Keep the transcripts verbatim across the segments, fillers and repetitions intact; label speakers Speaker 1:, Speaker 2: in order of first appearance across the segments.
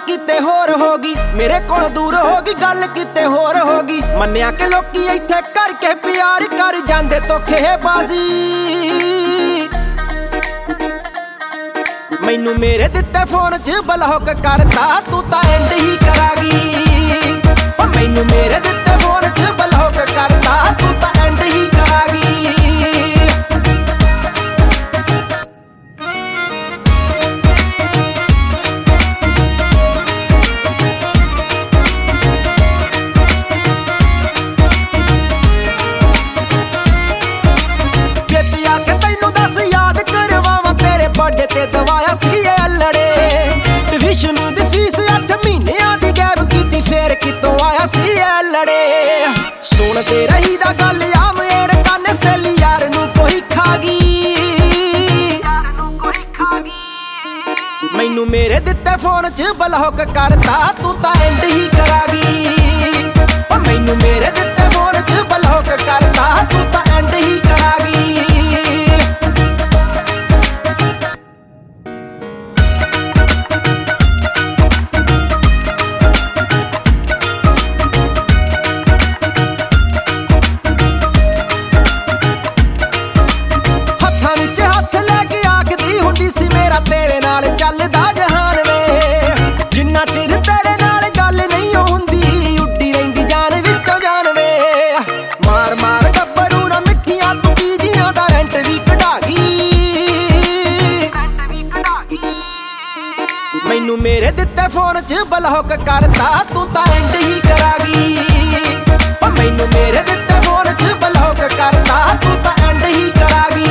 Speaker 1: किते होर होगी, मेरे कोल दूर होगी गल किते होर होगी। मन्निया के लोकी इत्थे करके प्यार कर जांदे धोखेबाजी। मैनू मेरे दिते फोन च ब्लॉक करता तू तां एंड ही करागी। ओ मैनू मेरे दिते फोन च ब्लॉक करता तू तां एंड ही करागी। बर्थडे ते दवाया सी लड़े ट्यूशन दी फीस अठ महीनियां दी गैप कीती फिर कितों आया सी लड़े। सुन ते रही दा गल आ मेरे कन्न सैली यार नू कोई खागी। मैनू मेरे दिते फोन च ब्लॉक करता तू तां एंड ही करागी। ओ मैनू मेरे दिते फोन च ब्लॉक करता तू तां एंड ही करागी। तेरे नाल चलदा जहान वे जिन्ना चिर तेरे नाल गल नहीं हुंदी उड्डी रहिंदी जान विचों जान वे। मार मार टब्बरू ना मिठियां तू पीजियां दा रेंट भी कढागी। मैनू मेरे दिते फोन च ब्लॉक करता तू तां एंड ही करागी। ओ मैनू मेरे दिते फोन च ब्लॉक करता तू तां एंड ही करागी।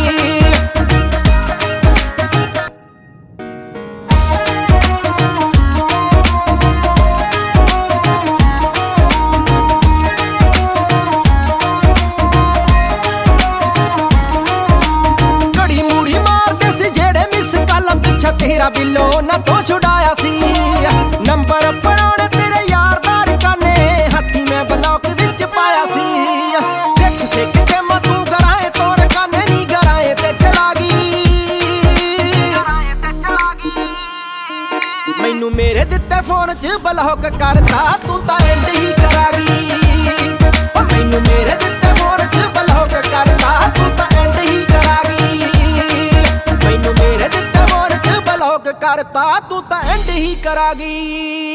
Speaker 1: तेरा बिलो ना तो छुड़ाया सी नंबर पराने तेरे यार दार काने हथी मैं ब्लॉक विच पाया सी। सिख सिख के मैं तू गराए तोर काने नी गराए ते चलागी। मैनू मेरे दिते फोन च ब्लॉक करता तू तां एंड ही करागी। ओ मैनू मेरे दिते फोन च ब्लॉक करता तू तां एंड ही करागी। मैनू मेरे दिते फोन च ब्लॉक करता तू तां एंड ही करागी।